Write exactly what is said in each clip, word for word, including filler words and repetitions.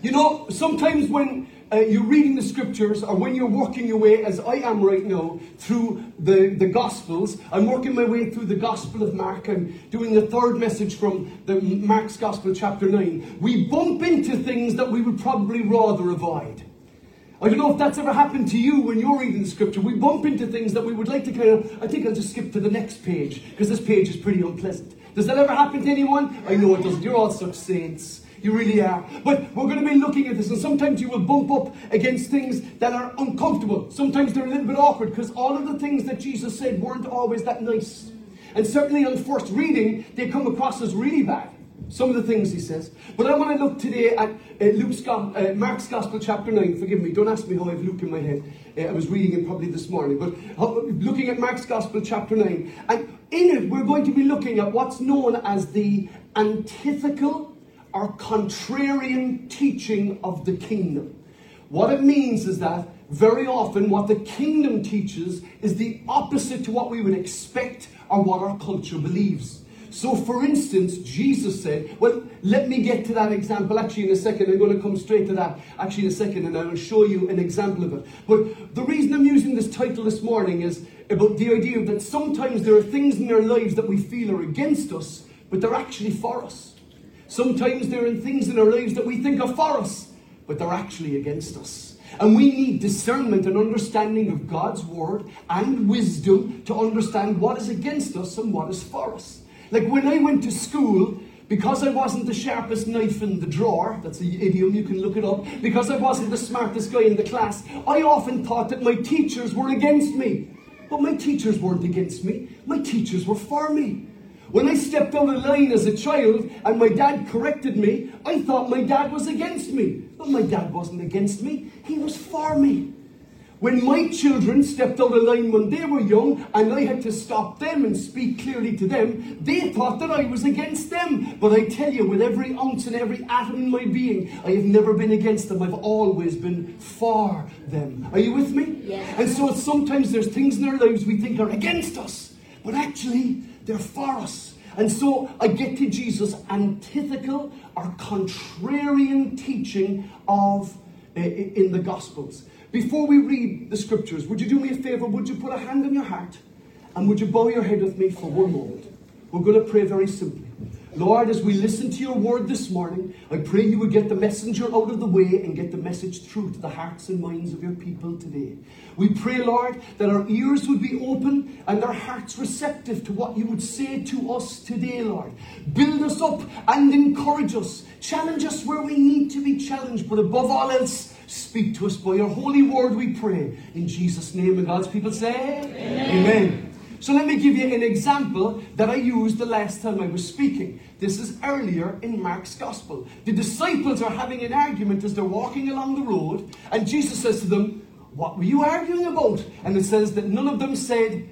You know, sometimes when uh, you're reading the scriptures, or when you're working your way, as I am right now, through the, the Gospels, I'm working my way through the Gospel of Mark. I'm doing the third message from the Mark's Gospel, chapter nine. We bump into things that we would probably rather avoid. I don't know if that's ever happened to you when you're reading the scripture. We bump into things that we would like to kind of, I think I'll just skip to the next page, because this page is pretty unpleasant. Does that ever happen to anyone? I know it doesn't. You're all such saints. You really are. But we're going to be looking at this, and sometimes you will bump up against things that are uncomfortable. Sometimes they're a little bit awkward, because all of the things that Jesus said weren't always that nice. And certainly on first reading, they come across as really bad. Some of the things he says. But I want to look today at uh, Luke's, uh, Mark's Gospel, chapter nine. Forgive me, don't ask me how I have Luke in my head. Uh, I was reading it probably this morning. But uh, looking at Mark's Gospel, chapter nine. And in it, we're going to be looking at what's known as the antithetical or contrarian teaching of the kingdom. What it means is that very often what the kingdom teaches is the opposite to what we would expect or what our culture believes. So for instance, Jesus said, well, let me get to that example actually in a second. I'm going to come straight to that actually in a second, and I will show you an example of it. But the reason I'm using this title this morning is about the idea that sometimes there are things in our lives that we feel are against us, but they're actually for us. Sometimes there are things in our lives that we think are for us, but they're actually against us. And we need discernment and understanding of God's word and wisdom to understand what is against us and what is for us. Like when I went to school, because I wasn't the sharpest knife in the drawer, that's an idiom, you can look it up, because I wasn't the smartest guy in the class, I often thought that my teachers were against me. But my teachers weren't against me, my teachers were for me. When I stepped out of line as a child and my dad corrected me, I thought my dad was against me. But my dad wasn't against me, he was for me. When my children stepped out of line when they were young and I had to stop them and speak clearly to them, they thought that I was against them. But I tell you, with every ounce and every atom in my being, I have never been against them. I've always been for them. Are you with me? Yeah. And so sometimes there's things in our lives we think are against us, but actually they're for us. And so I get to Jesus' antithetical or contrarian teaching of uh, in the Gospels. Before we read the scriptures, would you do me a favor? Would you put a hand on your heart? And would you bow your head with me for one moment? We're going to pray very simply. Lord, as we listen to your word this morning, I pray you would get the messenger out of the way and get the message through to the hearts and minds of your people today. We pray, Lord, that our ears would be open and our hearts receptive to what you would say to us today, Lord. Build us up and encourage us. Challenge us where we need to be challenged, but above all else, speak to us by your holy word, we pray. In Jesus' name, and God's people say, Amen. Amen. So let me give you an example that I used the last time I was speaking. This is earlier in Mark's Gospel. The disciples are having an argument as they're walking along the road, and Jesus says to them, what were you arguing about? And it says that none of them said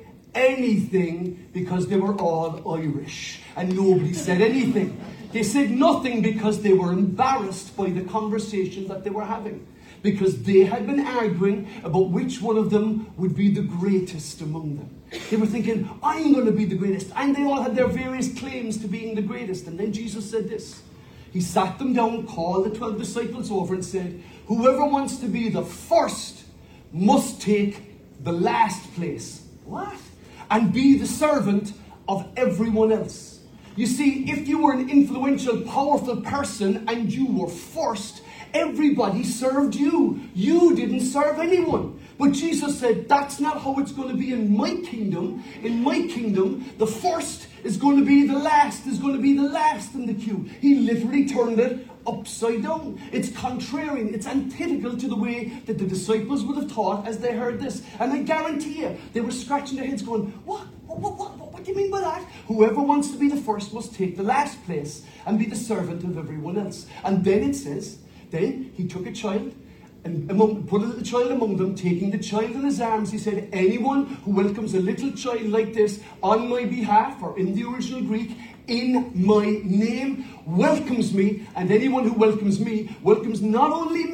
anything because they were all Irish, and nobody said anything. They said nothing because they were embarrassed by the conversation that they were having, because they had been arguing about which one of them would be the greatest among them. They were thinking, I'm going to be the greatest. And they all had their various claims to being the greatest. And then Jesus said this. He sat them down, called the twelve disciples over and said, whoever wants to be the first must take the last place. What? And be the servant of everyone else. You see, if you were an influential, powerful person and you were first, everybody served you. You didn't serve anyone. But Jesus said, that's not how it's going to be in my kingdom. In my kingdom, the first is going to be the last, is going to be the last in the queue. He literally turned it upside down. It's contrarian. It's antithetical to the way that the disciples would have thought as they heard this. And I guarantee you, they were scratching their heads going, what? What, what, what, what do you mean by that? Whoever wants to be the first must take the last place and be the servant of everyone else. And then it says, then he took a child and among, put a little child among them, taking the child in his arms. He said, anyone who welcomes a little child like this on my behalf, or in the original Greek, in my name, welcomes me. And anyone who welcomes me, welcomes not only me,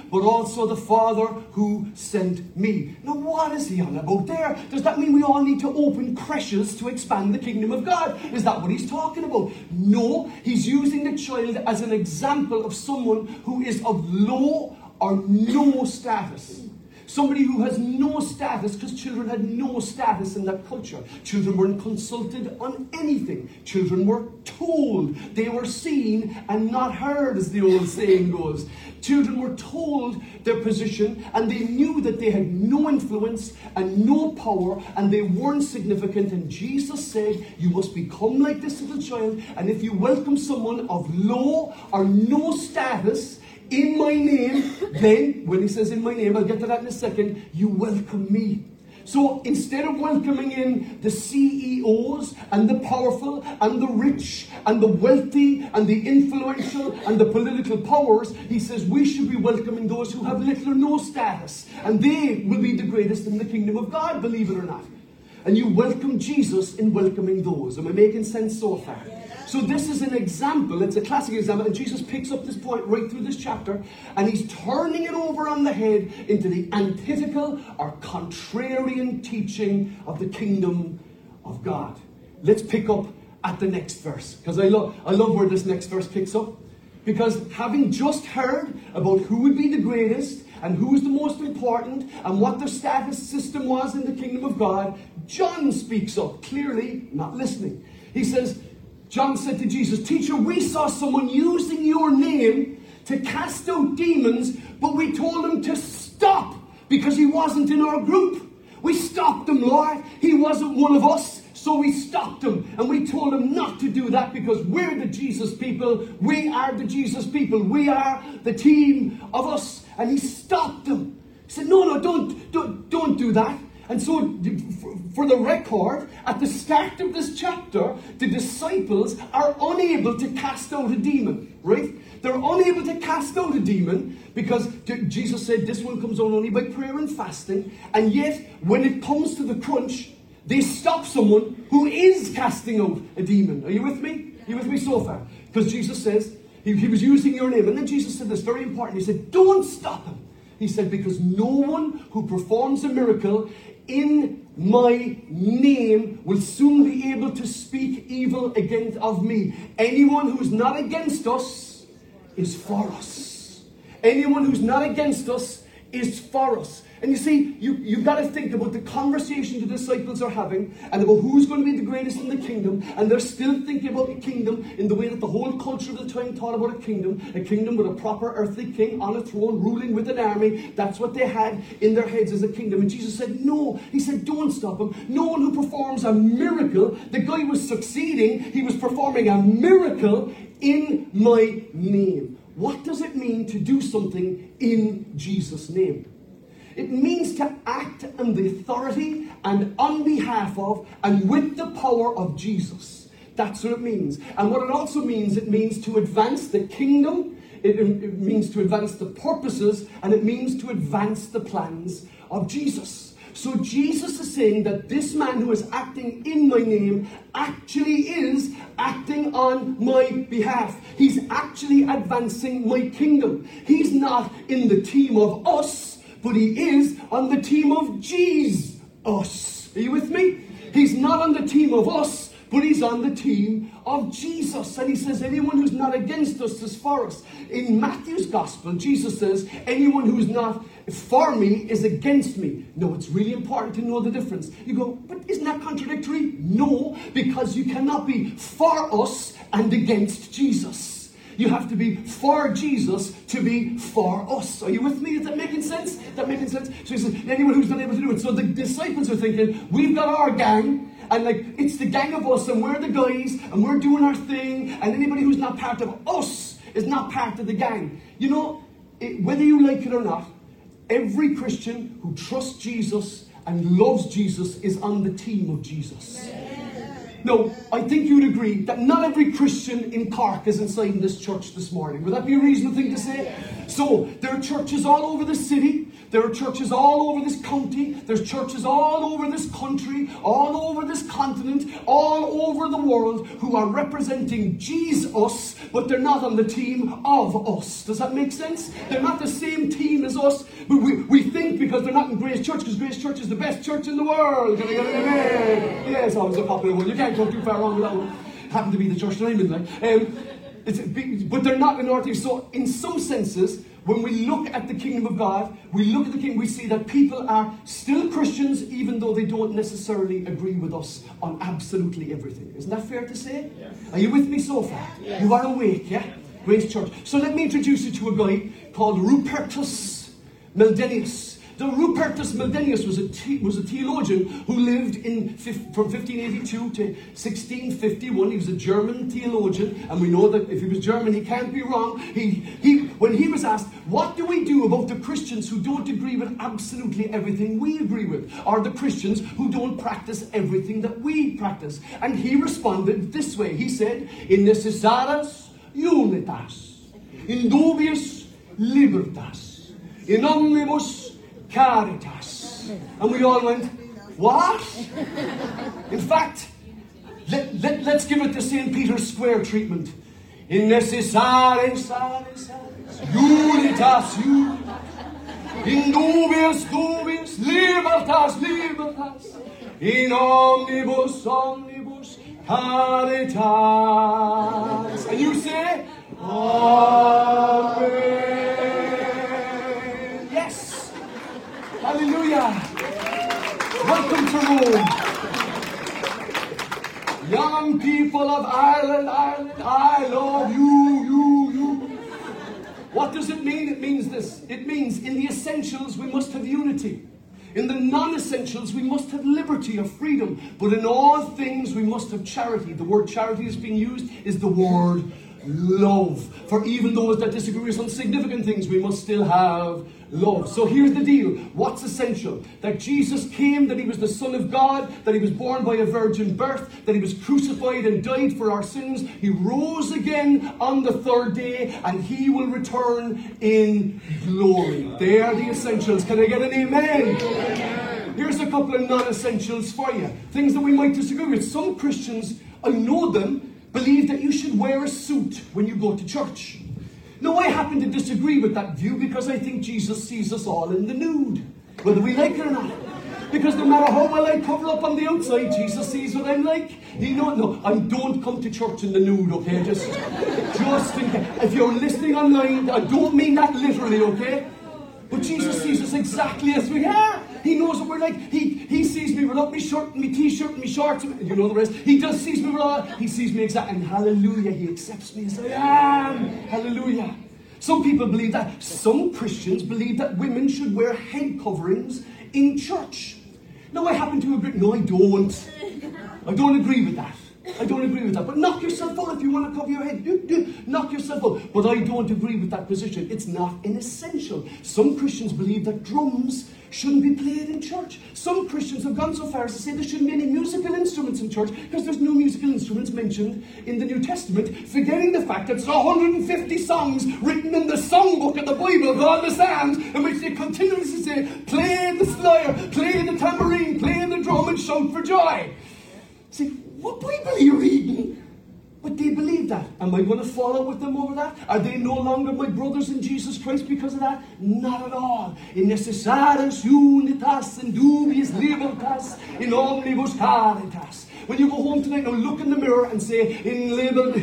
but also the Father who sent me. Now what is he on about there? Does that mean we all need to open creches to expand the kingdom of God? Is that what he's talking about? No, he's using the child as an example of someone who is of low or no status. Somebody who has no status, because children had no status in that culture. Children weren't consulted on anything. Children were told. They were seen and not heard, as the old saying goes. Children were told their position, and they knew that they had no influence and no power, and they weren't significant. And Jesus said, you must become like this little child, and if you welcome someone of low or no status in my name, then, when he says in my name, I'll get to that in a second, you welcome me. So instead of welcoming in the C E Os and the powerful and the rich and the wealthy and the influential and the political powers, he says we should be welcoming those who have little or no status. And they will be the greatest in the kingdom of God, believe it or not. And you welcome Jesus in welcoming those. Am I making sense so far? So this is an example, it's a classic example, and Jesus picks up this point right through this chapter, and he's turning it over on the head into the antithetical or contrarian teaching of the kingdom of God. Let's pick up at the next verse, because I love, I love where this next verse picks up. Because having just heard about who would be the greatest, and who was the most important, and what their status system was in the kingdom of God, John speaks up, clearly not listening. He says, John said to Jesus, "Teacher, we saw someone using your name to cast out demons, but we told him to stop because he wasn't in our group. We stopped him, Lord. He wasn't one of us, so we stopped him. And we told him not to do that because we're the Jesus people. We are the Jesus people. We are the team of us." And he stopped him. He said, no, no, don't, don't, don't do that. And so, for the record, at the start of this chapter, the disciples are unable to cast out a demon, right? They're unable to cast out a demon because Jesus said this one comes out only by prayer and fasting. And yet, when it comes to the crunch, they stop someone who is casting out a demon. Are you with me? Are you with me so far? Because Jesus says, he, he was using your name. And then Jesus said this, very important. He said, don't stop him. He said, because no one who performs a miracle in my name will soon be able to speak evil against of me. Anyone who's not against us is for us. Anyone who's not against us is for us. And you see, you, you've got to think about the conversation the disciples are having and about who's going to be the greatest in the kingdom. And they're still thinking about the kingdom in the way that the whole culture of the time thought about a kingdom. A kingdom with a proper earthly king on a throne ruling with an army. That's what they had in their heads as a kingdom. And Jesus said, no. He said, don't stop him. No one who performs a miracle. The guy was succeeding. He was performing a miracle in my name. What does it mean to do something in Jesus' name? It means to act on the authority and on behalf of and with the power of Jesus. That's what it means. And what it also means, it means to advance the kingdom, it, it means to advance the purposes, and it means to advance the plans of Jesus. So Jesus is saying that this man who is acting in my name actually is acting on my behalf. He's actually advancing my kingdom. He's not in the team of us, but he is on the team of Jesus. Are you with me? He's not on the team of us, but he's on the team of Jesus. And he says, anyone who's not against us is for us. In Matthew's gospel, Jesus says, anyone who's not for me is against me. No, it's really important to know the difference. You go, but isn't that contradictory? No, because you cannot be for us and against Jesus. You have to be for Jesus to be for us. Are you with me? Is that making sense? Is that making sense? So he says, anyone who's not able to do it. So the disciples are thinking, we've got our gang, and like it's the gang of us, and we're the guys, and we're doing our thing, and anybody who's not part of us is not part of the gang. You know, it, whether you like it or not, every Christian who trusts Jesus and loves Jesus is on the team of Jesus. Amen. No, I think you'd agree that not every Christian in Cork is inside in this church this morning. Would that be a reasonable thing to say? So, there are churches all over the city. There are churches all over this county. There's churches all over this country. All over this continent. All over the world who are representing Jesus, but they're not on the team of us. Does that make sense? They're not the same team as us, but we, we think because they're not in Grace Church, because Grace Church is the best church in the world. Can I get an amen? Yeah, it's always a popular one. You can't go too far wrong with that one. Happened to be the church that I'm in, like. Um, it's, but they're not in our team. So in some senses, when we look at the kingdom of God, we look at the kingdom, we see that people are still Christians even though they don't necessarily agree with us on absolutely everything. Isn't that fair to say? Yeah. Are you with me so far? Yes. You are awake, yeah? Grace Church. So let me introduce you to a guy called Rupertus Meldenius. The Rupertus Meldenius was a, the- was a theologian who lived in from fifteen eighty-two to sixteen fifty-one. He was a German theologian, and we know that if he was German, he can't be wrong. He, he, when he was asked, what do we do about the Christians who don't agree with absolutely everything we agree with, or the Christians who don't practice everything that we practice? And he responded this way. He said, in necessaris unitas, in dubiis libertas, in omnibus caritas. And we all went, what? In fact, let, let, let's give it the Saint Peter's Square treatment. In necessaris unitas, unitas, in dubiis, dubiis, libertas, libertas, in omnibus, omnibus caritas. And you say, Amen. Yes. Hallelujah. Welcome to Rome. Young people of Ireland, Ireland, I love you, you, you. What does it mean? It means this. It means in the essentials we must have unity. In the non-essentials we must have liberty or freedom. But in all things we must have charity. The word charity is being used is the word love. For even those that disagree with some significant things, we must still have love. So here's the deal. What's essential? That Jesus came, that he was the Son of God, that he was born by a virgin birth, that he was crucified and died for our sins. He rose again on the third day, and he will return in glory. They are the essentials. Can I get an amen? Amen. Here's a couple of non-essentials for you. Things that we might disagree with. Some Christians, I know them, believe that you should wear a suit when you go to church. Now, I happen to disagree with that view because I think Jesus sees us all in the nude, whether we like it or not. Because no matter how well I cover up on the outside, Jesus sees what I'm like. He don't know. I don't come to church in the nude, okay? Just, just think. If you're listening online, I don't mean that literally, okay? But Jesus sees us exactly as we are. He knows what we're like. He, he sees me without me shirt and me t-shirt and me shorts. And you know the rest. He just sees me without. He sees me exactly. And hallelujah, he accepts me as I am. Hallelujah. Some people believe that. Some Christians believe that women should wear head coverings in church. Now, I happen to agree. No, I don't. I don't agree with that. I don't agree with that. But knock yourself out if you want to cover your head. Do, do. Knock yourself out. But I don't agree with that position. It's not an essential. Some Christians believe that drums shouldn't be played in church. Some Christians have gone so far as to say there shouldn't be any musical instruments in church because there's no musical instruments mentioned in the New Testament, forgetting the fact that there's one hundred fifty songs written in the songbook of the Bible called the Psalms, in which they continuously say, play the lyre, play the tambourine, play the drum, and shout for joy. See, what Bible are you reading? But they believe that. Am I going to follow with them over that? Are they no longer my brothers in Jesus Christ because of that? Not at all. In necessaris unitas in dubiis libertas in omnibus caritas. When you go home tonight, now look in the mirror and say, in libertas.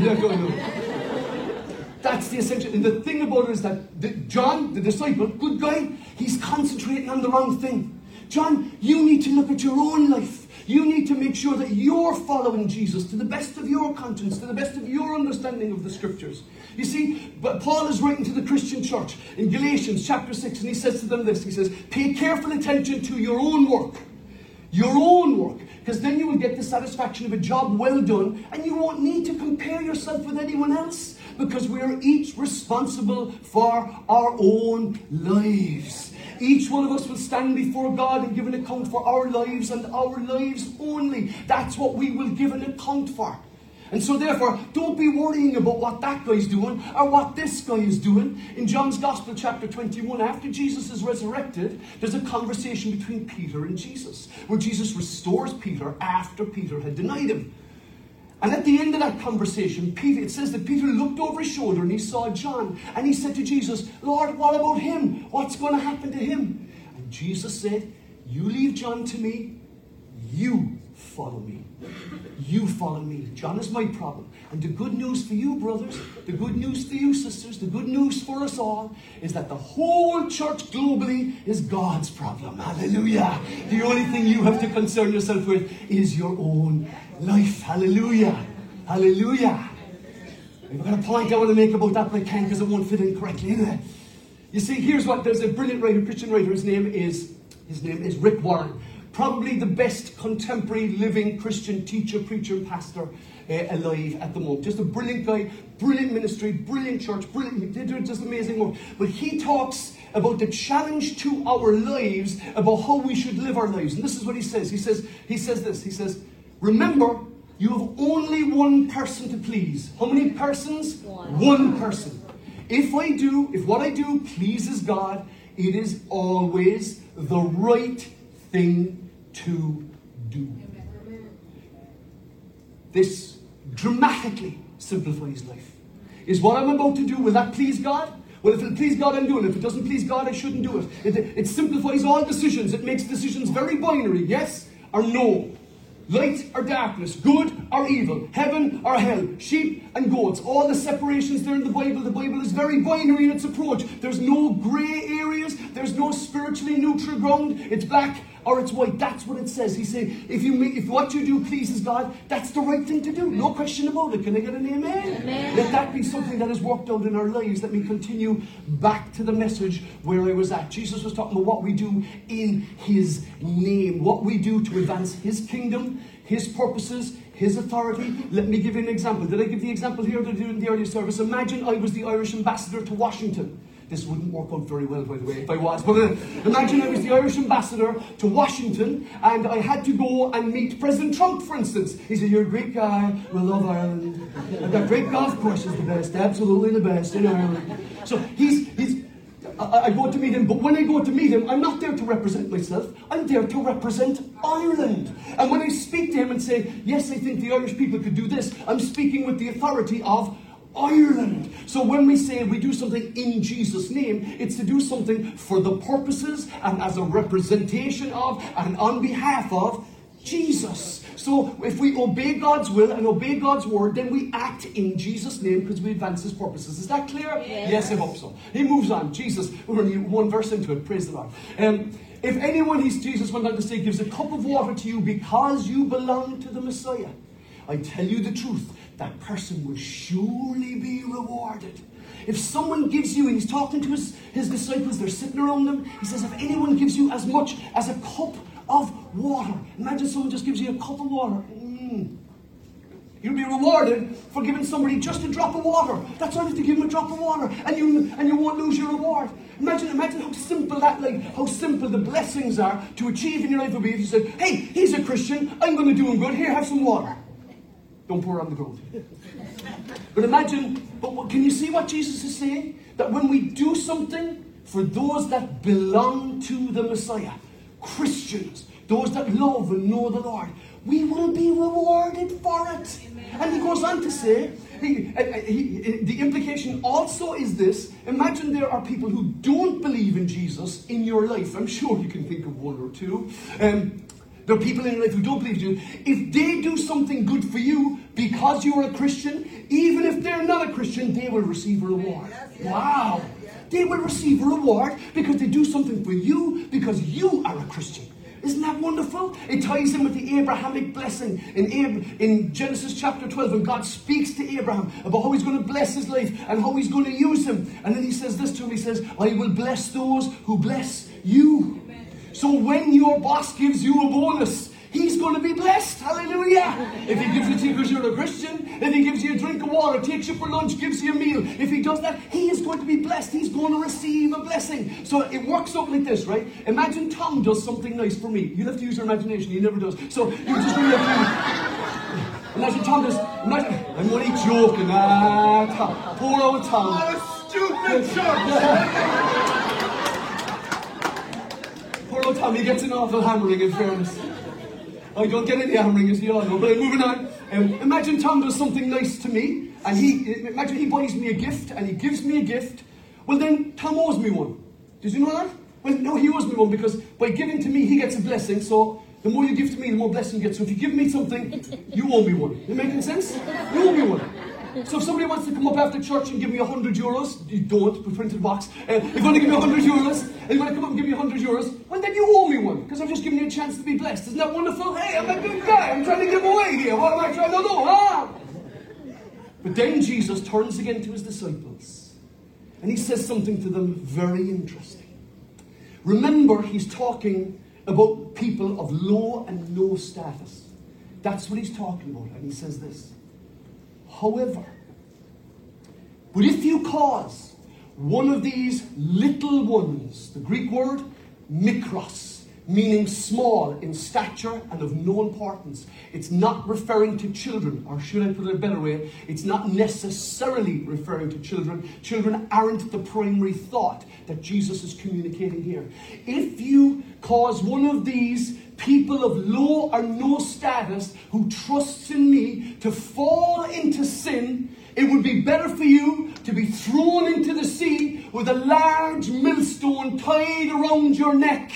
That's the essential. And the thing about it is that the, John, the disciple, good guy, he's concentrating on the wrong thing. John, you need to look at your own life. You need to make sure that you're following Jesus to the best of your conscience, to the best of your understanding of the scriptures. You see, but Paul is writing to the Christian church in Galatians chapter six, and he says to them this. He says, pay careful attention to your own work. Your own work. Because then you will get the satisfaction of a job well done, and you won't need to compare yourself with anyone else, because we are each responsible for our own lives. Each one of us will stand before God and give an account for our lives and our lives only. That's what we will give an account for. And so therefore, don't be worrying about what that guy's doing or what this guy is doing. In John's Gospel chapter twenty-one, after Jesus is resurrected, there's a conversation between Peter and Jesus, where Jesus restores Peter after Peter had denied him. And at the end of that conversation, Peter, it says that Peter looked over his shoulder and he saw John. And he said to Jesus, Lord, what about him? What's going to happen to him? And Jesus said, you leave John to me. You follow me. You follow me. John is my problem. And the good news for you, brothers, the good news for you, sisters, the good news for us all is that the whole church globally is God's problem. Hallelujah. The only thing you have to concern yourself with is your own life. Hallelujah. Hallelujah. I've got a point I want to make about that, but I can't because it won't fit in correctly anyway. You see, here's what, there's a brilliant writer, Christian writer, his name is, his name is Rick Warren. Probably the best contemporary living Christian teacher, preacher, and pastor uh, alive at the moment. Just a brilliant guy, brilliant ministry, brilliant church, brilliant, they do just amazing work. But he talks about the challenge to our lives, about how we should live our lives. And this is what he says. He says, he says this, he says, remember, you have only one person to please. How many persons? One. One person. If I do, if what I do pleases God, it is always the right thing to do. This dramatically simplifies life. Is what I'm about to do, will that please God? Well, if it please God, I'm doing it. If it doesn't please God, I shouldn't do it. It, it simplifies all decisions. It makes decisions very binary. Yes or no. Light or darkness, good or evil, heaven or hell, sheep and goats, all the separations there in the Bible. The Bible is very binary in its approach. There's no grey areas, there's no spiritually neutral ground. It's black or it's white. That's what it says. He's saying, if you make, if what you do pleases God, that's the right thing to do. No question about it. Can I get an amen? Amen. Let that be something that has worked out in our lives. Let me continue back to the message where I was at. Jesus was talking about what we do in his name, what we do to advance his kingdom, his purposes, his authority. Let me give you an example. Did I give the example here in the earlier service? Imagine I was the Irish ambassador to Washington. This wouldn't work out very well, by the way, if I was. But uh, imagine I was the Irish ambassador to Washington and I had to go and meet President Trump, for instance. He said, you're a great guy, we love Ireland. And that great golf course is the best, absolutely the best in Ireland. So he's, he's I, I go to meet him, but when I go to meet him, I'm not there to represent myself. I'm there to represent Ireland. And when I speak to him and say, yes, I think the Irish people could do this, I'm speaking with the authority of Ireland. So when we say we do something in Jesus' name, it's to do something for the purposes and as a representation of and on behalf of Jesus. So if we obey God's will and obey God's word, then we act in Jesus' name because we advance his purposes. Is that clear? Yes, yes, I hope so. He moves on. Jesus, we're only one verse into it. Praise the Lord. Um, if anyone, he's, Jesus went on to say, gives a cup of water to you because you belong to the Messiah, I tell you the truth, that person will surely be rewarded. If someone gives you, and he's talking to his, his disciples, they're sitting around him, he says, if anyone gives you as much as a cup of water, imagine someone just gives you a cup of water. Mm. You'll be rewarded for giving somebody just a drop of water. That's all you have to give them, a drop of water, and you and you won't lose your reward. Imagine, imagine how simple that, like, how simple the blessings are to achieve in your life would be if you said, hey, he's a Christian, I'm going to do him good, here, have some water. Don't pour it on the ground. But imagine, but what, can you see what Jesus is saying? That when we do something for those that belong to the Messiah, Christians, those that love and know the Lord, we will be rewarded for it. Amen. And he goes on to say, he, uh, he, the implication also is this: imagine there are people who don't believe in Jesus in your life. I'm sure you can think of one or two. Um, There are people in your life who don't believe in you. If they do something good for you because you're a Christian, even if they're not a Christian, they will receive a reward. Wow. They will receive a reward because they do something for you because you are a Christian. Isn't that wonderful? It ties in with the Abrahamic blessing in, Ab- in Genesis chapter twelve, when God speaks to Abraham about how he's going to bless his life and how he's going to use him. And then he says this to him, he says, I will bless those who bless you. So when your boss gives you a bonus, he's going to be blessed. Hallelujah. If he gives it to you because you're a Christian, if he gives you a drink of water, takes you for lunch, gives you a meal, if he does that, he is going to be blessed. He's going to receive a blessing. So it works out like this, right? Imagine Tom does something nice for me. You'll have to use your imagination. He never does. So you just really have to... Imagine Tom does... Imagine, I'm only joking. Ah, Tom. Poor old Tom. What a stupid joke. Poor old Tom, he gets an awful hammering, in fairness. I don't get any hammering, as you all know, but I'm moving on. Um, imagine Tom does something nice to me, and he, imagine he buys me a gift, and he gives me a gift. Well then, Tom owes me one. Did you know that? Well, no, he owes me one, because by giving to me, he gets a blessing, so the more you give to me, the more blessing you get. So if you give me something, you owe me one. Is it making sense? You owe me one. So if somebody wants to come up after church and give me a hundred euros, you don't, put it into the box. Uh, if you want to give me a hundred euros, and you want to come up and give me a hundred euros, well then you owe me one, because I'm just giving you a chance to be blessed. Isn't that wonderful? Hey, I'm a good guy. I'm trying to give away here. What am I trying to do? Huh? But then Jesus turns again to his disciples, and he says something to them very interesting. Remember, he's talking about people of low and no status. That's what he's talking about, and he says this. However, but if you cause one of these little ones, the Greek word mikros, meaning small in stature and of no importance, it's not referring to children, or should I put it a better way, it's not necessarily referring to children. Children aren't the primary thought that Jesus is communicating here. If you cause one of these people of low or no status who trusts in me to fall into sin, it would be better for you to be thrown into the sea with a large millstone tied around your neck.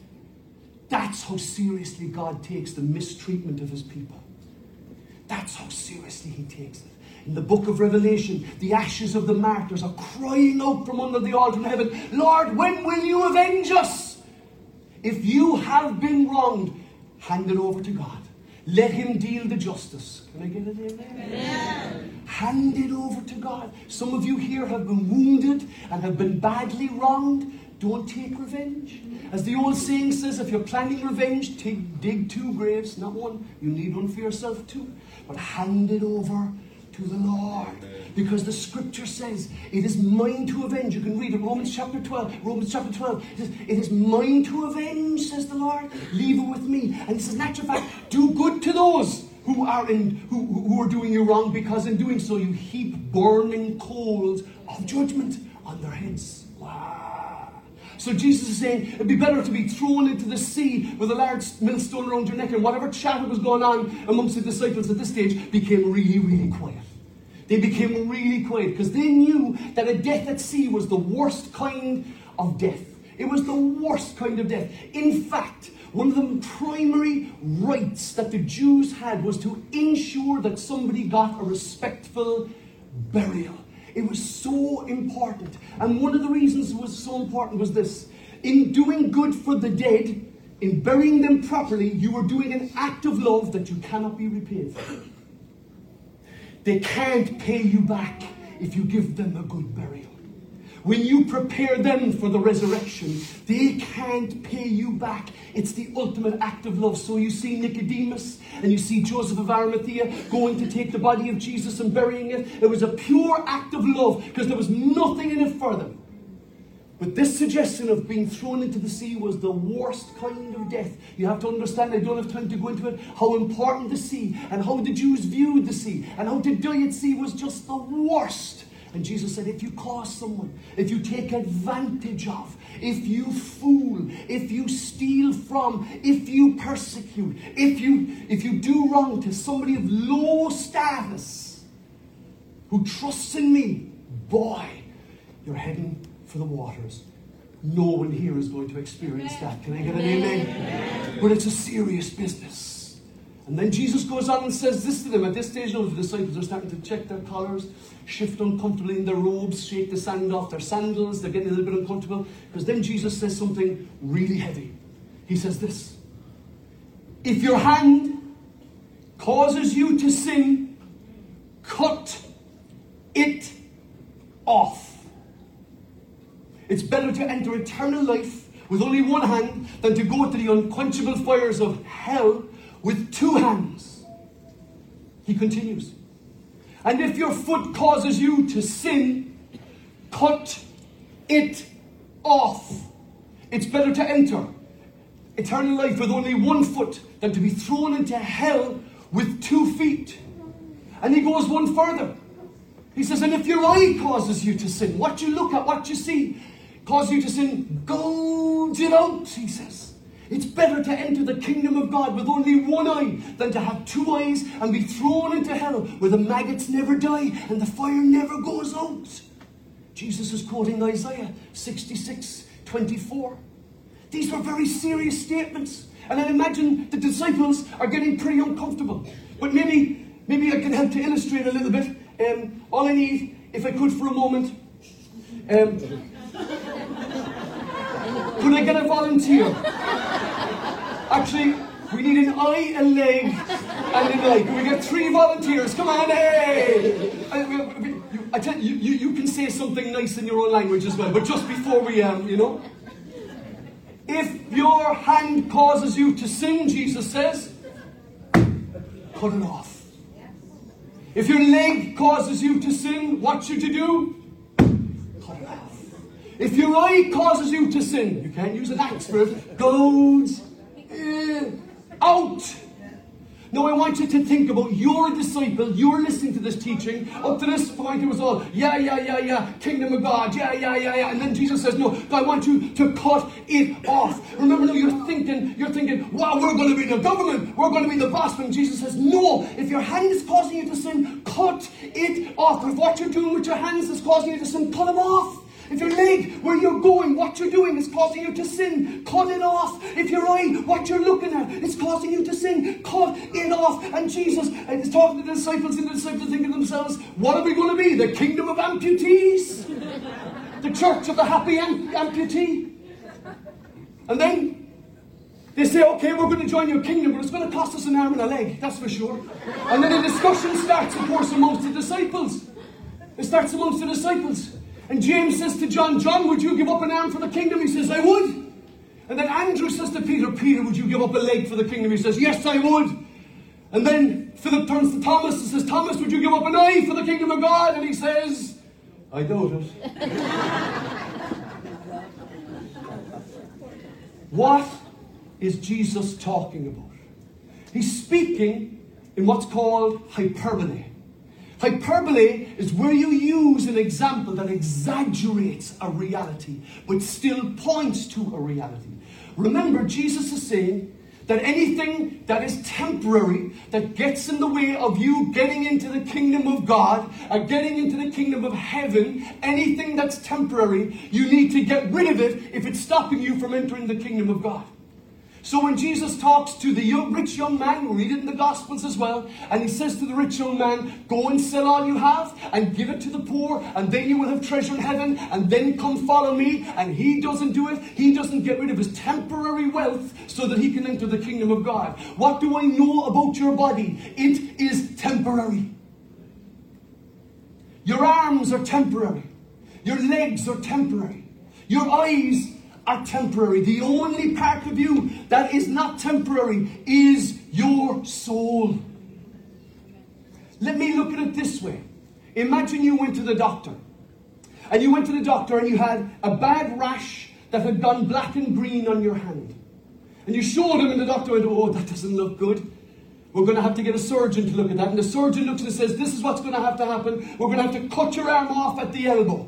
That's how seriously God takes the mistreatment of his people. That's how seriously he takes it. In the book of Revelation, the ashes of the martyrs are crying out from under the altar in heaven, Lord, when will you avenge us? If you have been wronged, hand it over to God. Let him deal the justice. Can I get it in there? Amen. Hand it over to God. Some of you here have been wounded and have been badly wronged. Don't take revenge. As the old saying says, if you're planning revenge, take, dig two graves, not one. You need one for yourself too. But hand it over to the Lord. Because the scripture says, it is mine to avenge. You can read it, Romans chapter twelve. Romans chapter twelve. It says, it is mine to avenge, says the Lord. Leave it with me. And it says, natural fact, do good to those who are in who, who are doing you wrong, because in doing so you heap burning coals of judgment on their heads. Wow. So Jesus is saying, it'd be better to be thrown into the sea with a large millstone around your neck, and whatever chatter was going on amongst the disciples at this stage became really, really quiet. They became really quiet because they knew that a death at sea was the worst kind of death. It was the worst kind of death. In fact, one of the primary rights that the Jews had was to ensure that somebody got a respectful burial. It was so important. And one of the reasons it was so important was this. In doing good for the dead, in burying them properly, you were doing an act of love that you cannot be repaid for. They can't pay you back if you give them a good burial. When you prepare them for the resurrection, they can't pay you back. It's the ultimate act of love. So you see Nicodemus and you see Joseph of Arimathea going to take the body of Jesus and burying it. It was a pure act of love because there was nothing in it for them. But this suggestion of being thrown into the sea was the worst kind of death. You have to understand, I don't have time to go into it, how important the sea and how the Jews viewed the sea and how to die at sea was just the worst. And Jesus said, if you cause someone, if you take advantage of, if you fool, if you steal from, if you persecute, if you, if you do wrong to somebody of low status who trusts in me, boy, you're heading for the waters. No one here is going to experience that. Can I get an amen? Amen? But it's a serious business. And then Jesus goes on and says this to them. At this stage, now the disciples are starting to check their collars, shift uncomfortably in their robes, shake the sand off their sandals. They're getting a little bit uncomfortable. Because then Jesus says something really heavy. He says this. If your hand causes you to sin, cut it off. It's better to enter eternal life with only one hand than to go to the unquenchable fires of hell with two hands. He continues. And if your foot causes you to sin, cut it off. It's better to enter eternal life with only one foot than to be thrown into hell with two feet. And he goes one further. He says, and if your eye causes you to sin, what you look at, what you see, causes you to sin, gouge it out, he says. It's better to enter the kingdom of God with only one eye than to have two eyes and be thrown into hell where the maggots never die and the fire never goes out. Jesus is quoting Isaiah sixty-six twenty-four. These were very serious statements. And I imagine the disciples are getting pretty uncomfortable. But maybe, maybe I can help to illustrate a little bit. Um, all I need, if I could for a moment, um, could I get a volunteer? Actually, we need an eye, a leg, and an eye. Can we get three volunteers? Come on, hey! I, I tell you, you, you can say something nice in your own language as well, but just before we, um, you know. If your hand causes you to sin, Jesus says, cut it off. If your leg causes you to sin, what should you do? Cut it off. If your eye causes you to sin, you can't use an axe for it, goes uh, out. Now I want you to think about your disciple. You're listening to this teaching. Up to this point it was all, yeah, yeah, yeah, yeah, kingdom of God, yeah, yeah, yeah, yeah. And then Jesus says, no, I want you to cut it off. Remember now you're thinking, you're thinking, wow, we're going to be the government. We're going to be the boss. And Jesus says, no, if your hand is causing you to sin, cut it off. If what you're doing with your hands is causing you to sin, cut them off. If your leg, where you're going, what you're doing is causing you to sin, cut it off. If your eye, what you're looking at, is causing you to sin, cut it off. And Jesus is talking to the disciples, and the disciples thinking to themselves, what are we going to be? The kingdom of amputees? The church of the happy am- amputee? And then they say, okay, we're going to join your kingdom, but it's going to cost us an arm and a leg, that's for sure. And then a discussion starts, of course, amongst the disciples. It starts amongst the disciples. And James says to John, John, would you give up an arm for the kingdom? He says, I would. And then Andrew says to Peter, Peter, would you give up a leg for the kingdom? He says, yes, I would. And then Philip turns to Thomas and says, Thomas, would you give up an eye for the kingdom of God? And he says, I doubt it. What is Jesus talking about? He's speaking in what's called hyperbole. Hyperbole is where you use an example that exaggerates a reality, but still points to a reality. Remember, Jesus is saying that anything that is temporary, that gets in the way of you getting into the kingdom of God, or getting into the kingdom of heaven, anything that's temporary, you need to get rid of it if it's stopping you from entering the kingdom of God. So when Jesus talks to the young, rich young man, we read it in the Gospels as well, and he says to the rich young man, go and sell all you have and give it to the poor, and then you will have treasure in heaven, and then come follow me. And he doesn't do it. He doesn't get rid of his temporary wealth so that he can enter the kingdom of God. What do I know about your body? It is temporary. Your arms are temporary. Your legs are temporary. Your eyes are temporary. The only part of you that is not temporary is your soul. Let me look at it this way. Imagine you went to the doctor. And you went to the doctor and you had a bad rash that had gone black and green on your hand. And you showed him and the doctor went, oh, that doesn't look good. We're going to have to get a surgeon to look at that. And the surgeon looks and says, this is what's going to have to happen. We're going to have to cut your arm off at the elbow.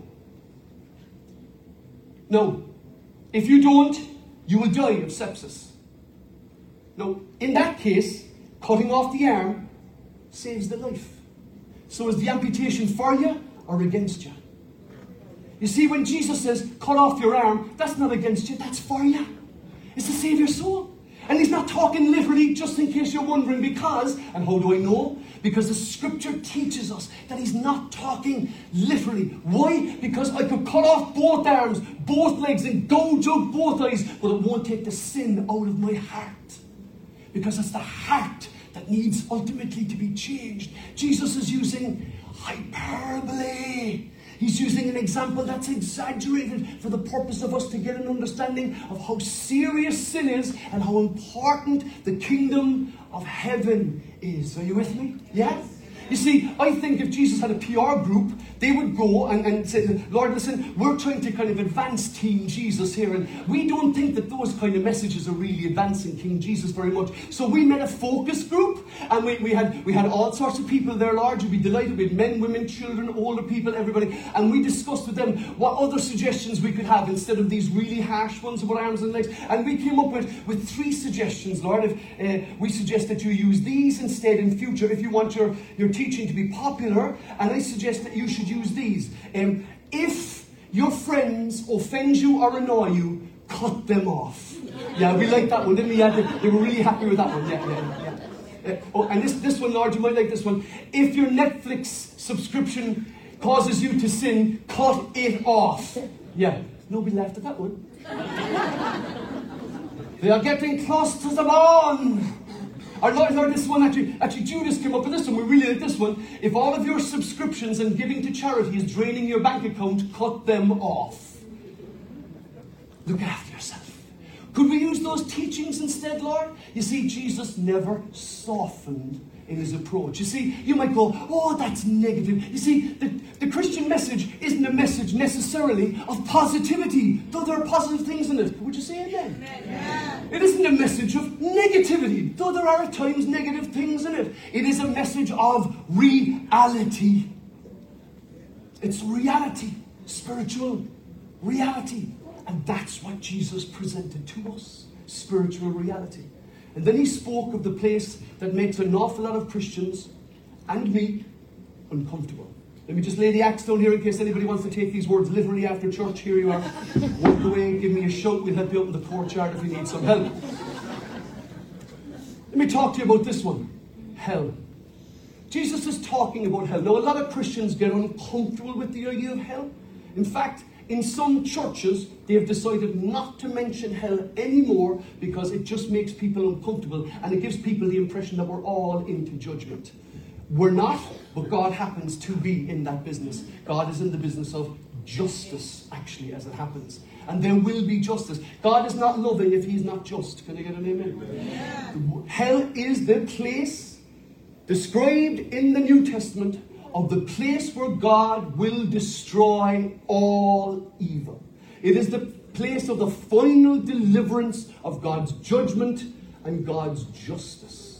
No. If you don't, you will die of sepsis. Now, in that case, cutting off the arm saves the life. So is the amputation for you or against you? You see, when Jesus says, cut off your arm, that's not against you, that's for you. It's to save your soul. And he's not talking literally, just in case you're wondering, because, and how do I know? Because the scripture teaches us that he's not talking literally. Why? Because I could cut off both arms, both legs, and gouge out both eyes, but it won't take the sin out of my heart. Because it's the heart that needs ultimately to be changed. Jesus is using hyperbole. He's using an example that's exaggerated for the purpose of us to get an understanding of how serious sin is and how important the kingdom of heaven is. Are you with me? Yes? You see, I think if Jesus had a P R group, they would go and, and say, Lord, listen, we're trying to kind of advance Team Jesus here, and we don't think that those kind of messages are really advancing King Jesus very much. So we made a focus group, and we, we had we had all sorts of people there, Lord. You'd be delighted. We had men, women, children, older people, everybody. And we discussed with them what other suggestions we could have instead of these really harsh ones about arms and legs. And we came up with, with three suggestions, Lord. If, uh, we suggest that you use these instead in future if you want your, your teaching to be popular, and I suggest that you should use these. Um, if your friends offend you or annoy you, cut them off. Yeah, we like that one, didn't we? Yeah, they, they were really happy with that one. Yeah, yeah, yeah. Uh, oh, and this, this one, Lord, you might like this one. If your Netflix subscription causes you to sin, cut it off. Yeah, nobody laughed at that one. They are getting close to the bone. Or Lord, Lord, this one actually, actually Judas came up with this one. We really like this one. If all of your subscriptions and giving to charity is draining your bank account, cut them off. Look after yourself. Could we use those teachings instead, Lord? You see, Jesus never softened in his approach. You see, you might go, oh, that's negative. You see, the, the Christian message isn't a message necessarily of positivity, though there are positive things in it. Would you say amen? Amen. It isn't a message of negativity, though there are at times negative things in it. It is a message of reality. It's reality, spiritual reality. And that's what Jesus presented to us, spiritual reality. And then he spoke of the place that makes an awful lot of Christians and me uncomfortable. Let me just lay the axe down here in case anybody wants to take these words literally after church. Here you are. Walk away, give me a shout. We'll help you out in the courtyard if you need some help. Let me talk to you about this one. Hell. Jesus is talking about hell. Now, a lot of Christians get uncomfortable with the idea of hell. In fact, in some churches, they have decided not to mention hell anymore because it just makes people uncomfortable and it gives people the impression that we're all into judgment. We're not, but God happens to be in that business. God is in the business of justice, actually, as it happens. And there will be justice. God is not loving if he's not just. Can I get an amen? Yeah. Hell is the place described in the New Testament of the place where God will destroy all evil. It is the place of the final deliverance of God's judgment and God's justice.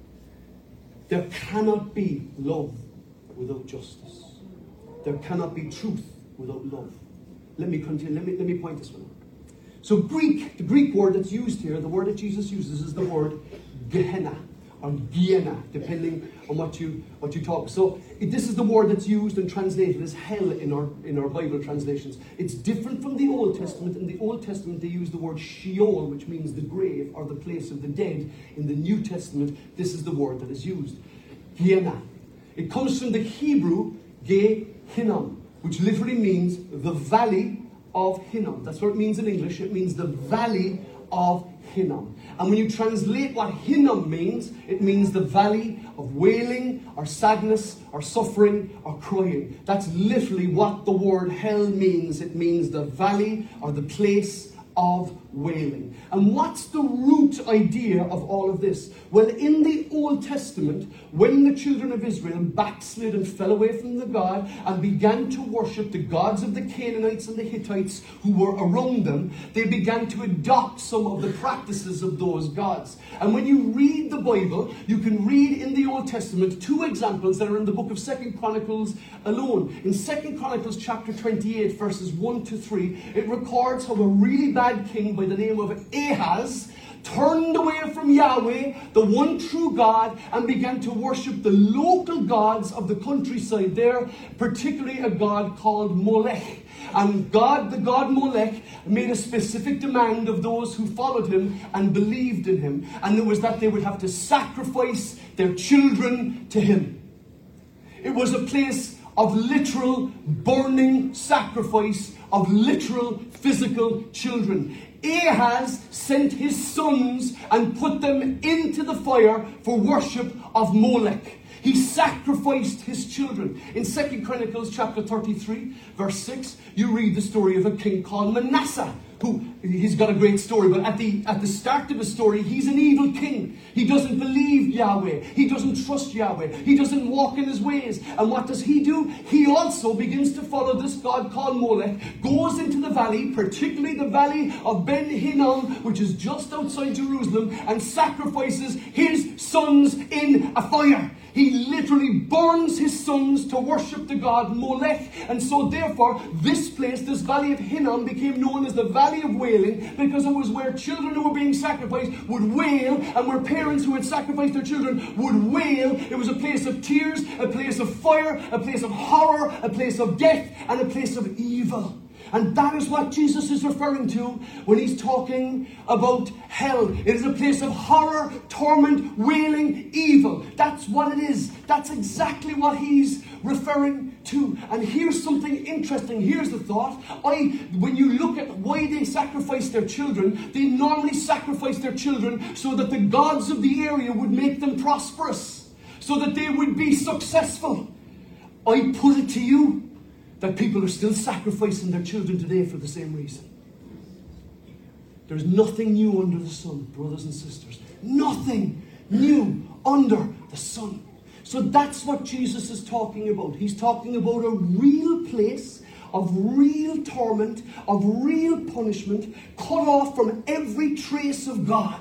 There cannot be love without justice. There cannot be truth without love. Let me continue. Let me, let me point this one out. So Greek, the Greek word that's used here, the word that Jesus uses is the word Gehenna. Or Gehenna, depending on what you what you talk. So it, this is the word that's used and translated as hell in our in our Bible translations. It's different from the Old Testament. In the Old Testament, they use the word Sheol, which means the grave or the place of the dead. In the New Testament, this is the word that is used. Gehenna. It comes from the Hebrew Gehinnom, which literally means the valley of Hinnom. That's what it means in English. It means the valley of Hinnom. And when you translate what Hinnom means, it means the valley of wailing or sadness or suffering or crying. That's literally what the word hell means. It means the valley or the place of wailing. And what's the root idea of all of this? Well, in the Old Testament, when the children of Israel backslid and fell away from the God and began to worship the gods of the Canaanites and the Hittites who were around them, they began to adopt some of the practices of those gods. And when you read the Bible, you can read in the Old Testament two examples that are in the book of Second Chronicles alone. In Second Chronicles chapter twenty-eight, verses one to three, it records how a really bad king by the name of Ahaz turned away from Yahweh, the one true God, and began to worship the local gods of the countryside there, particularly a god called Molech. And God, the god Molech, made a specific demand of those who followed him and believed in him. And it was that they would have to sacrifice their children to him. It was a place of literal burning sacrifice of literal physical children. Ahaz sent his sons and put them into the fire for worship of Molech. He sacrificed his children. In Second Chronicles chapter thirty-three, verse six, you read the story of a king called Manasseh, who, he's got a great story, but at the, at the start of his story, he's an evil king. He doesn't believe Yahweh. He doesn't trust Yahweh. He doesn't walk in his ways. And what does he do? He also begins to follow this god called Molech, goes into the valley, particularly the valley of Ben Hinnom, which is just outside Jerusalem, and sacrifices his sons in a fire. He literally burns his sons to worship the god Molech. And so therefore, this place, this valley of Hinnom, became known as the Valley of Wailing, because it was where children who were being sacrificed would wail, and where parents who had sacrificed their children would wail. It was a place of tears, a place of fire, a place of horror, a place of death, and a place of evil. And that is what Jesus is referring to when he's talking about hell. It is a place of horror, torment, wailing, evil. That's what it is. That's exactly what he's referring to. And here's something interesting. Here's the thought. I, when you look at why they sacrifice their children, they normally sacrifice their children so that the gods of the area would make them prosperous, so that they would be successful. I put it to you that people are still sacrificing their children today for the same reason. There's nothing new under the sun, brothers and sisters. Nothing new under the sun. So that's what Jesus is talking about. He's talking about a real place of real torment, of real punishment, cut off from every trace of God.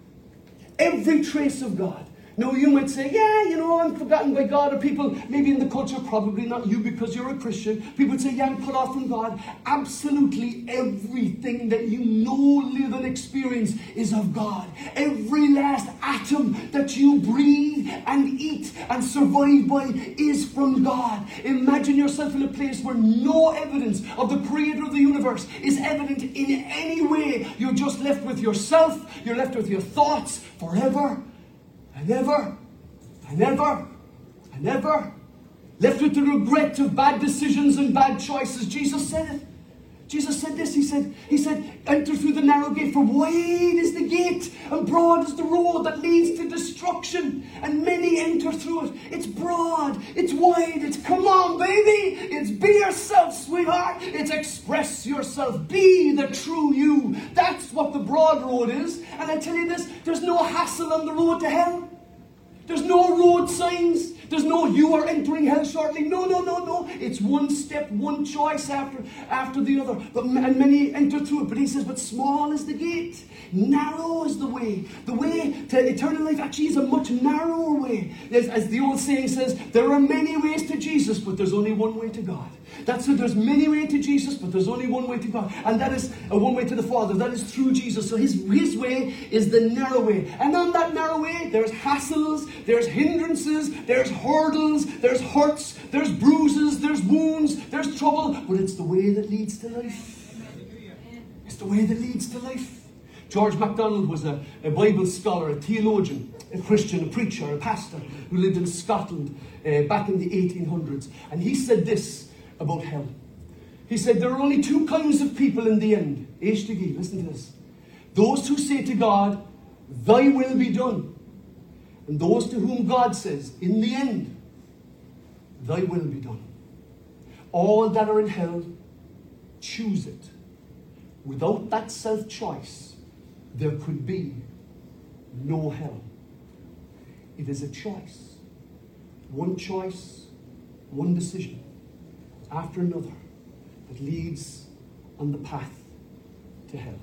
Every trace of God. Now you might say, yeah, you know, I'm forgotten by God. Or people, maybe in the culture, probably not you because you're a Christian. People would say, yeah, I'm cut off from God. Absolutely everything that you know, live and experience is of God. Every last atom that you breathe and eat and survive by is from God. Imagine yourself in a place where no evidence of the creator of the universe is evident in any way. You're just left with yourself. You're left with your thoughts forever. And ever, and ever, and ever, left with the regret of bad decisions and bad choices. Jesus said it. Jesus said this. He said, He said, enter through the narrow gate, for wide is the gate, and broad is the road that leads to destruction, and many enter through it. It's broad, it's wide, it's come on, baby. It's be yourself, sweetheart. It's express yourself. Be the true you. That's what the broad road is. And I tell you this, there's no hassle on the road to hell. There's no road signs. There's no you are entering hell shortly. No, no, no, no. It's one step, one choice after, after the other. But, and many enter through it. But he says, but small is the gate. Narrow is the way. The way to eternal life actually is a much narrower way. As, as the old saying says, there are many ways to Jesus, but there's only one way to God. That's it. There's many ways to Jesus, but there's only one way to God. And that is uh, one way to the Father. That is through Jesus. So his, his way is the narrow way. And on that narrow way, there's hassles, there's hindrances, there's hurdles, there's hurts, there's bruises, there's wounds, there's trouble. But it's the way that leads to life. It's the way that leads to life. George MacDonald was a, a Bible scholar, a theologian, a Christian, a preacher, a pastor who lived in Scotland uh, back in the eighteen hundreds. And he said this about hell. He said, there are only two kinds of people in the end. H-D-G, listen to this. Those who say to God, thy will be done. And those to whom God says, in the end, thy will be done. All that are in hell, choose it. Without that self-choice, there could be no hell. It is a choice. One choice, one decision after another that leads on the path to hell.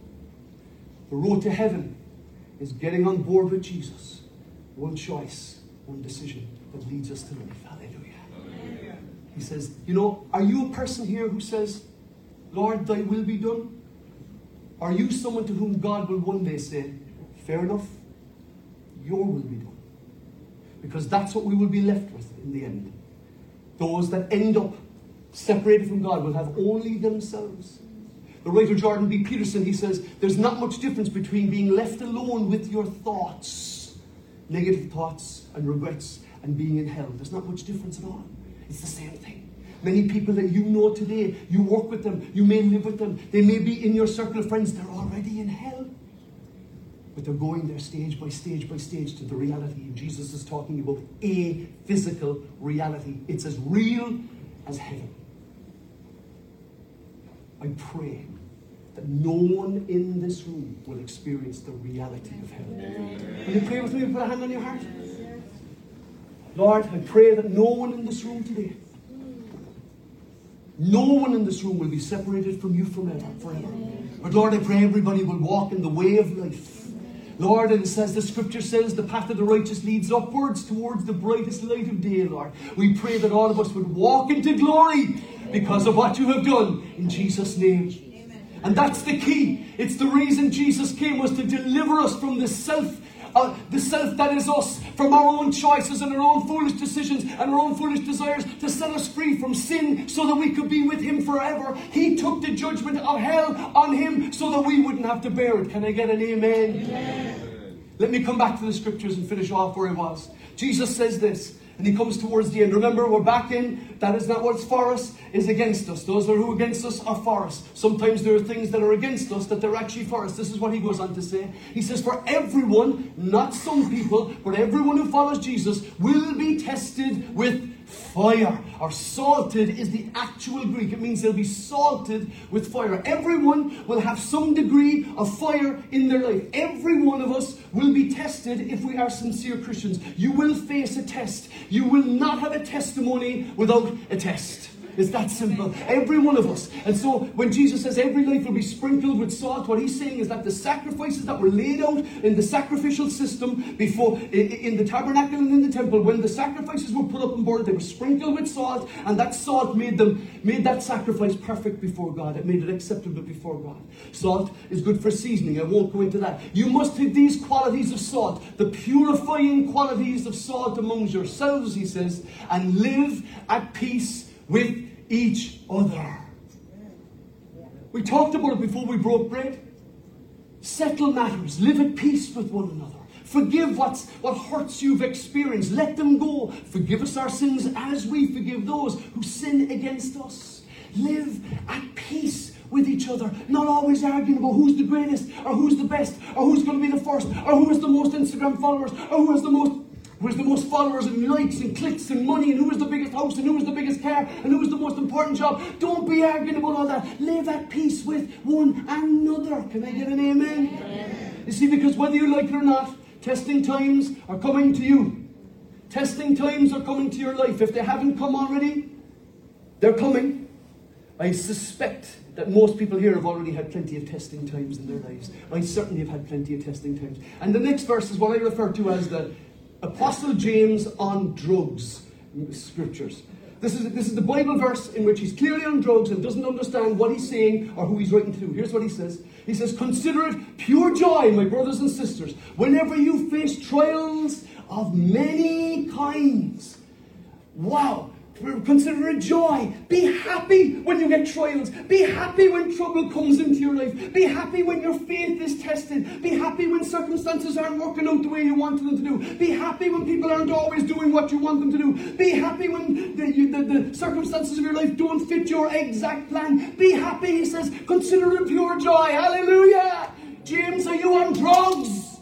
The road to heaven is getting on board with Jesus. One choice, one decision that leads us to life. Hallelujah. Hallelujah. He says, you know, are you a person here who says, Lord, thy will be done? Are you someone to whom God will one day say, fair enough, your will be done? Because that's what we will be left with in the end. Those that end up separated from God will have only themselves. The writer Jordan B. Peterson, he says, there's not much difference between being left alone with your thoughts, negative thoughts and regrets, and being in hell. There's not much difference at all. It's the same thing. Many people that you know today, you work with them, you may live with them, they may be in your circle of friends, they're already in hell. But they're going there stage by stage by stage to the reality. Jesus is talking about a physical reality. It's as real as heaven. I pray that no one in this room will experience the reality of hell. Will you pray with me? Put a hand on your heart. Lord, I pray that no one in this room today, no one in this room will be separated from you forever. forever. But Lord, I pray everybody will walk in the way of life. Lord, and it says, the scripture says, the path of the righteous leads upwards towards the brightest light of day, Lord. We pray that all of us would walk into glory because of what you have done in Jesus' name. And that's the key. It's the reason Jesus came, was to deliver us from the self Uh, the self that is us, from our own choices and our own foolish decisions and our own foolish desires, to set us free from sin so that we could be with him forever. He took the judgment of hell on him so that we wouldn't have to bear it. Can I get an amen? Amen. Let me come back to the scriptures and finish off where I was. Jesus says this, and he comes towards the end. Remember, we're back in, that is not what's for us, is against us. Those who are against us are for us. Sometimes there are things that are against us that they're actually for us. This is what he goes on to say. He says, for everyone, not some people, but everyone who follows Jesus will be tested with fire. Or salted is the actual Greek. It means they'll be salted with fire. Everyone will have some degree of fire in their life. Every one of us will be tested if we are sincere Christians. You will face a test. You will not have a testimony without a test. It's that simple. Every one of us. And so when Jesus says every life will be sprinkled with salt, what he's saying is that the sacrifices that were laid out in the sacrificial system before, in the tabernacle and in the temple, when the sacrifices were put up on board, they were sprinkled with salt, and that salt made them made that sacrifice perfect before God. It made it acceptable before God. Salt is good for seasoning. I won't go into that. You must have these qualities of salt, the purifying qualities of salt among yourselves, he says, and live at peace with each other. We talked about it before we broke bread. Settle matters. Live at peace with one another. Forgive what's, what hurts you've experienced. Let them go. Forgive us our sins as we forgive those who sin against us. Live at peace with each other. Not always arguing about who's the greatest, or who's the best, or who's going to be the first, or who has the most Instagram followers, or who has the most Who has the most followers and likes and clicks and money, and who has the biggest house, and who has the biggest car, and who has the most important job. Don't be arguing about all that. Live at peace with one another. Can I get an amen? Amen. You see, because whether you like it or not, testing times are coming to you. Testing times are coming to your life. If they haven't come already, they're coming. I suspect that most people here have already had plenty of testing times in their lives. I certainly have had plenty of testing times. And the next verse is what I refer to as the Apostle James on drugs scriptures. This is, this is the Bible verse in which he's clearly on drugs and doesn't understand what he's saying or who he's writing to. Here's what he says. He says, consider it pure joy, my brothers and sisters, whenever you face trials of many kinds. Wow. Consider it joy. Be happy when you get trials. Be happy when trouble comes into your life. Be happy when your faith is tested. Be happy when circumstances aren't working out the way you want them to do. Be happy when people aren't always doing what you want them to do. Be happy when the, you, the, the circumstances of your life don't fit your exact plan. Be happy, he says. Consider it pure joy. Hallelujah. James, are you on drugs?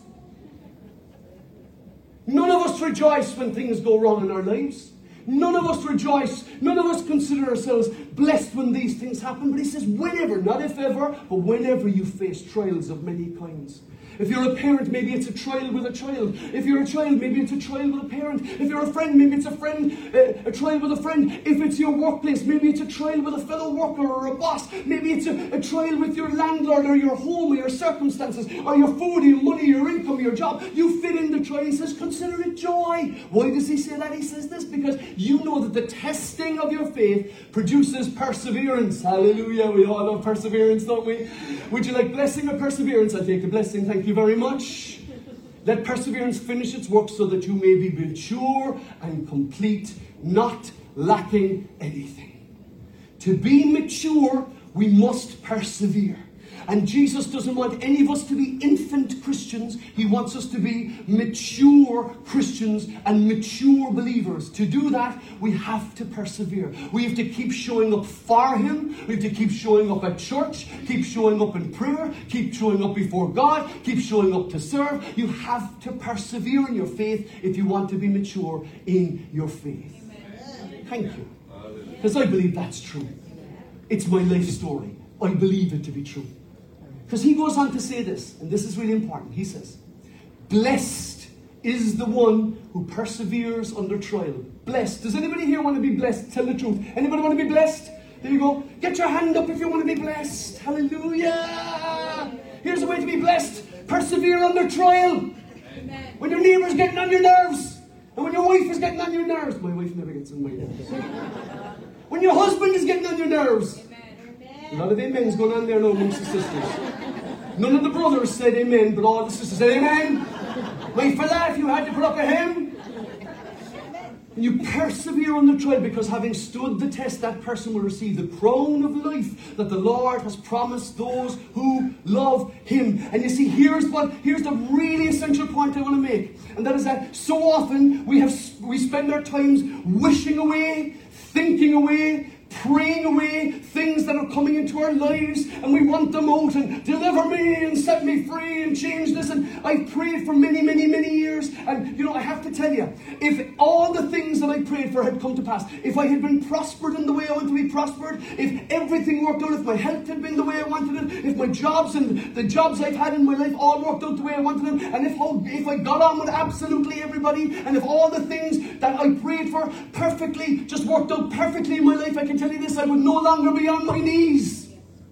None of us rejoice when things go wrong in our lives. None of us rejoice. None of us consider ourselves blessed when these things happen. But he says, whenever, not if ever, but whenever you face trials of many kinds. If you're a parent, maybe it's a trial with a child. If you're a child, maybe it's a trial with a parent. If you're a friend, maybe it's a friend, uh, a trial with a friend. If it's your workplace, maybe it's a trial with a fellow worker or a boss. Maybe it's a, a trial with your landlord or your home or your circumstances or your food, or your money, your income, your job. You fit in the trial. He says, consider it joy. Why does he say that? He says this because you know that the testing of your faith produces perseverance. Hallelujah. We all love perseverance, don't we? Would you like blessing or perseverance? I'll take the blessing. Thank you very much. Let perseverance finish its work so that you may be mature and complete, not lacking anything. To be mature, we must persevere. And Jesus doesn't want any of us to be infant Christians. He wants us to be mature Christians and mature believers. To do that, we have to persevere. We have to keep showing up for Him. We have to keep showing up at church, keep showing up in prayer, keep showing up before God, keep showing up to serve. You have to persevere in your faith if you want to be mature in your faith. Amen. Thank you. Because I believe that's true. It's my life story. I believe it to be true. Because he goes on to say this, and this is really important. He says, blessed is the one who perseveres under trial. Blessed. Does anybody here want to be blessed? Tell the truth. Anybody want to be blessed? There you go. Get your hand up if you want to be blessed. Hallelujah. Here's a way to be blessed. Persevere under trial. Amen. When your neighbour's getting on your nerves, and when your wife is getting on your nerves. My wife never gets on my nerves. When your husband is getting on your nerves. Amen. A lot of amens going on there now amongst the sisters. None of the brothers said amen, but all the sisters said amen. Wait for that if you had to put up a hymn. And you persevere under trial, because having stood the test, that person will receive the crown of life that the Lord has promised those who love him. And you see, here's what here's the really essential point I want to make. And that is that so often we have we spend our times wishing away, thinking away, praying away things that are coming into our lives, and we want them out, and deliver me and set me free and change this. And I've prayed for many, many, many years, and you know, I have to tell you, if all the things that I prayed for had come to pass, if I had been prospered in the way I want to be prospered, if everything worked out, if my health had been the way I wanted it, if my jobs and the jobs I've had in my life all worked out the way I wanted them, and if, if I got on with absolutely everybody, and if all the things that I prayed for perfectly just worked out perfectly in my life, I can tell you this, I would no longer be on my knees.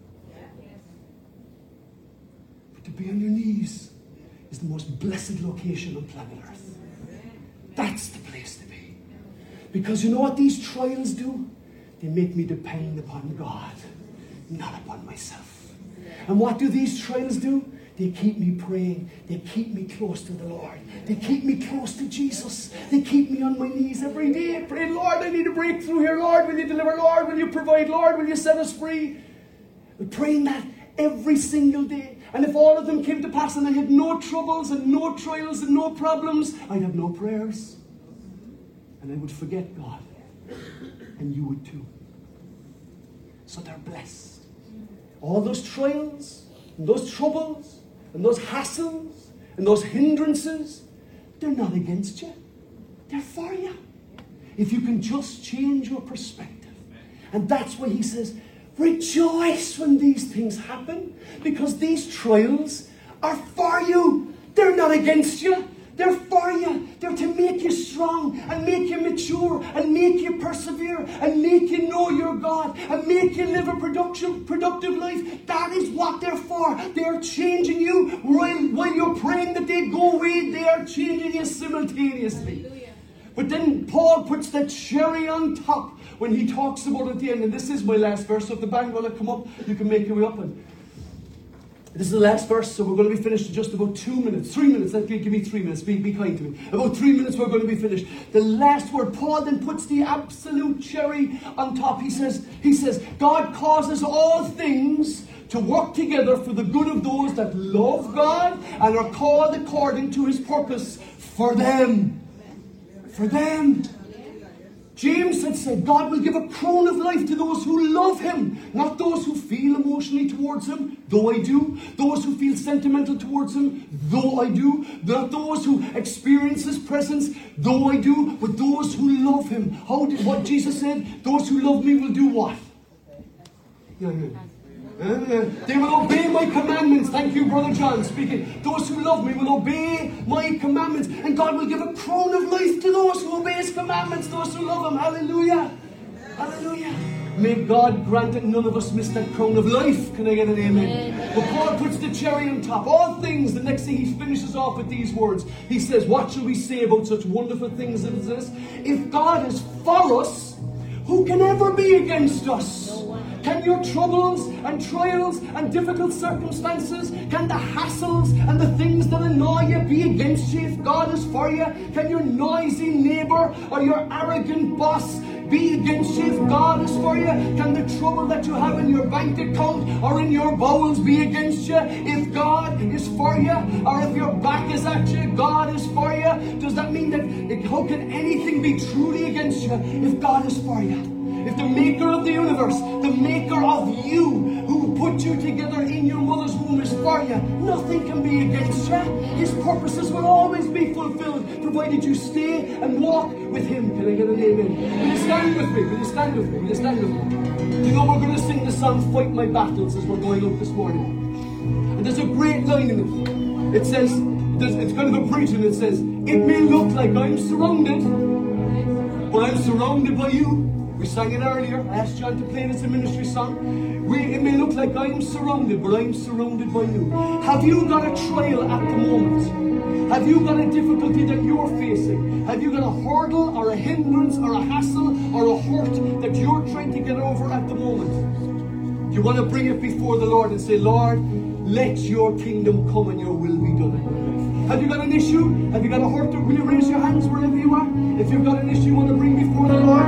But to be on your knees is the most blessed location on planet Earth. That's the place to be. Because you know what these trials do? They make me depend upon God, not upon myself. And what do these trials do? They keep me praying. They keep me close to the Lord. They keep me close to Jesus. They keep me on my knees every day praying, Lord, I need a breakthrough here. Lord, will you deliver? Lord, will you provide? Lord, will you set us free? We're praying that every single day. And if all of them came to pass and I had no troubles and no trials and no problems, I'd have no prayers. And I would forget God. And you would too. So they're blessed. All those trials and those troubles and those hassles and those hindrances, they're not against you. They're for you. If you can just change your perspective. And that's why he says, rejoice when these things happen, because these trials are for you. They're not against you. They're for you. They're to make you strong and make you mature and make you persevere and make you know your God and make you live a productive, productive life. That is what they're for. They're changing you while, while you're praying that they go away. They are changing you simultaneously. Hallelujah. But then Paul puts the cherry on top when he talks about at the end. And this is my last verse. So if the band will come up, you can make your way up. And this is the last verse, so we're going to be finished in just about two minutes. Three minutes. Let me give me three minutes. Be, be kind to me. About three minutes we're going to be finished. The last word, Paul then puts the absolute cherry on top. He says, he says, God causes all things to work together for the good of those that love God and are called according to his purpose for them. For them. James had said, God will give a crown of life to those who love him, not those who feel emotionally towards him, though I do, those who feel sentimental towards him, though I do, not those who experience his presence, though I do, but those who love him. How did, what Jesus said, those who love me will do what? Yeah, yeah. Uh, they will obey my commandments. Thank you, Brother John speaking. Those who love me will obey my commandments. And God will give a crown of life to those who obey his commandments, those who love him. Hallelujah. Hallelujah. May God grant that none of us miss that crown of life. Can I get an amen? Amen. But Paul puts the cherry on top. All things, the next thing he finishes off with these words. He says, what shall we say about such wonderful things as this? If God is for us, who can ever be against us? Can your troubles and trials and difficult circumstances, can the hassles and the things that annoy you be against you if God is for you? Can your noisy neighbour or your arrogant boss be against you if God is for you? Can the trouble that you have in your bank account or in your bowels be against you if God is for you? Or if your back is at you, God is for you? Does that mean that it, how can anything be truly against you if God is for you? If the maker of the universe, the maker of you, who put you together in your mother's womb is for you, nothing can be against you. His purposes will always be fulfilled, provided you stay and walk with him. Can I get an amen? Will you stand with me? Will you stand with me? Will you stand with me? You know we're going to sing the song, Fight My Battles, as we're going up this morning. And there's a great line in it. It says, there's, it's kind of a bridge, and it says, it may look like I'm surrounded, but I'm surrounded by you. We sang it earlier. I asked John to play it as a ministry song. We, it may look like I'm surrounded, but I'm surrounded by you. Have you got a trial at the moment? Have you got a difficulty that you're facing? Have you got a hurdle or a hindrance or a hassle or a hurt that you're trying to get over at the moment? You want to bring it before the Lord and say, Lord, let your kingdom come and your will be done in my life. Have you got an issue? Have you got a hurt? Will you raise your hands wherever you are? If you've got an issue you want to bring before the Lord.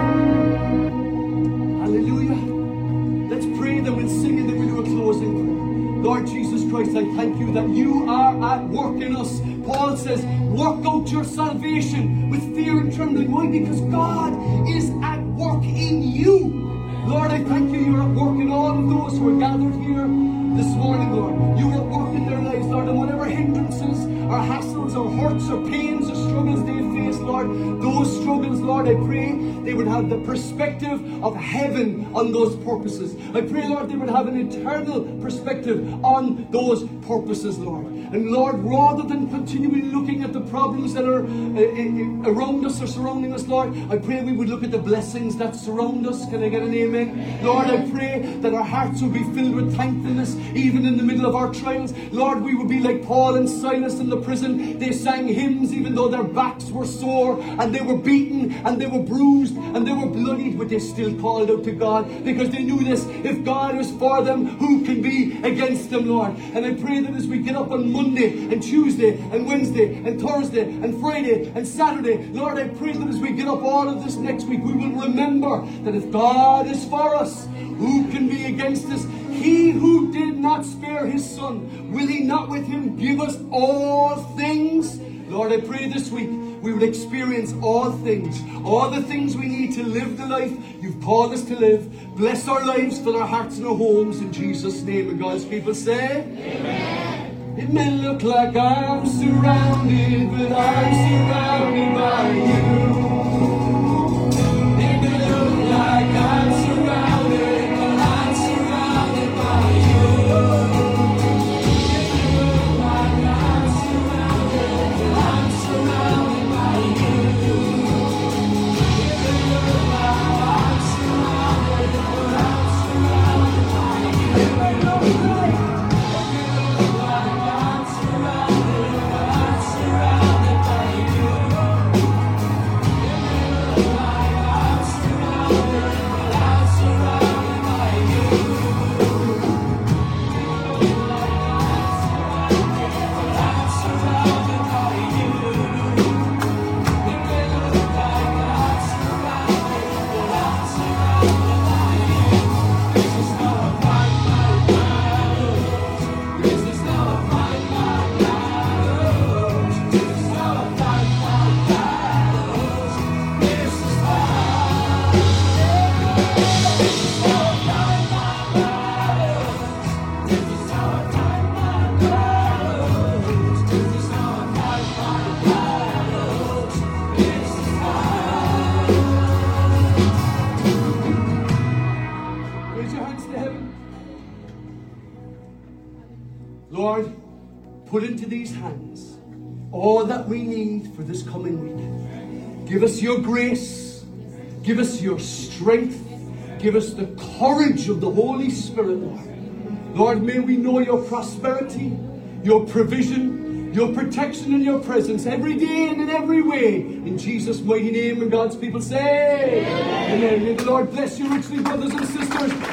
Hallelujah. Let's pray, then we'll sing, and then we'll do a closing prayer. Lord Jesus Christ, I thank you that you are at work in us. Paul says, work out your salvation with fear and trembling. Why? Because God is at work in you. Lord, I thank you, you're at work in all of those who are gathered here this morning, Lord. You are at work in their lives, Lord, and whatever hindrances or hassles or hurts or pains or struggles they face, Lord, those struggles, Lord, I pray they would have the perspective of heaven on those purposes. I pray, Lord, they would have an eternal perspective on those purposes, Lord. And Lord, rather than continually looking at the problems that are uh, around us or surrounding us, Lord, I pray we would look at the blessings that surround us. Can I get an amen? Lord, I pray that our hearts will be filled with thankfulness even in the middle of our trials. Lord, we would be like Paul and Silas in the prison. They sang hymns even though their backs were sore and they were beaten and they were bruised and they were bloodied, but they still called out to God because they knew this: if God is for them, who can be against them, Lord? And I pray that as we get up on Monday and Tuesday and Wednesday and Thursday and Friday and Saturday, Lord, I pray that as we get up all of this next week, we will remember that if God is for us, who can be against us? He who did not spare his son, will he not with him give us all things? Lord, I pray this week we will experience all things, all the things we need to live the life you've called us to live. Bless our lives, fill our hearts and our homes in Jesus' name. And God's people say, amen. It may look like I'm surrounded, but I'm surrounded by you. It may look like I'm surrounded, but I'm surrounded by you. Lord, put into these hands all that we need for this coming week. Give us your grace. Give us your strength. Give us the courage of the Holy Spirit, Lord. Lord, may we know your prosperity, your provision, your protection and your presence every day and in every way. In Jesus' mighty name, and God's people say, amen. May the Lord bless you richly, brothers and sisters.